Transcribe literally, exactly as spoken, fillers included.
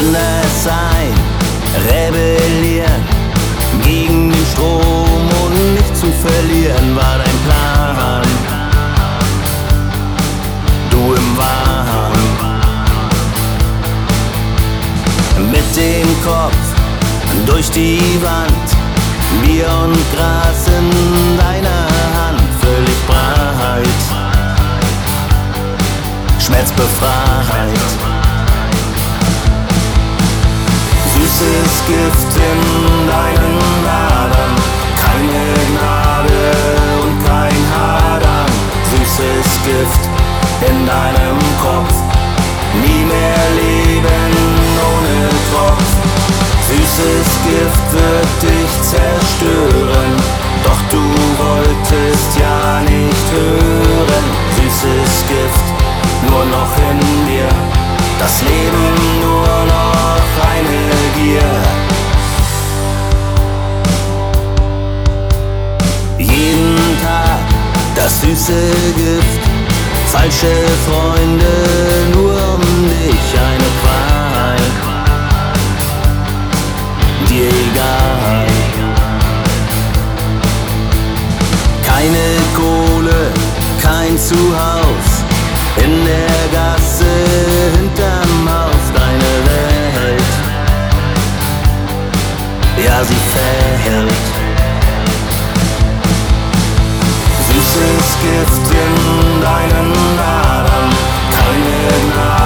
es sein, rebellieren gegen den Strom und nicht zu verlieren war dein Plan. Du im Wahn, mit dem Kopf durch die Wand, Bier und Gras in deiner Hand, völlig breit, schmerzbefreit. Süßes Gift in deinen Adern, keine Gnade und kein Hadern. Süßes Gift in deinem Kopf, nie mehr leben ohne Tropf. Süßes Gift wird dich zerstören, doch du wolltest ja nicht hören. Süßes Gift, nur noch in dir, das Leben nur noch eine Gier. Jeden Tag das süße Gift, falsche Freunde nur um dich, eine Qual, dir egal. Keine Kohle, kein Zuhaus, in der Gasse, hinterm Haus, deine Welt, ja sie verhält. Süßes Gift in deinen Adern, keine Gnade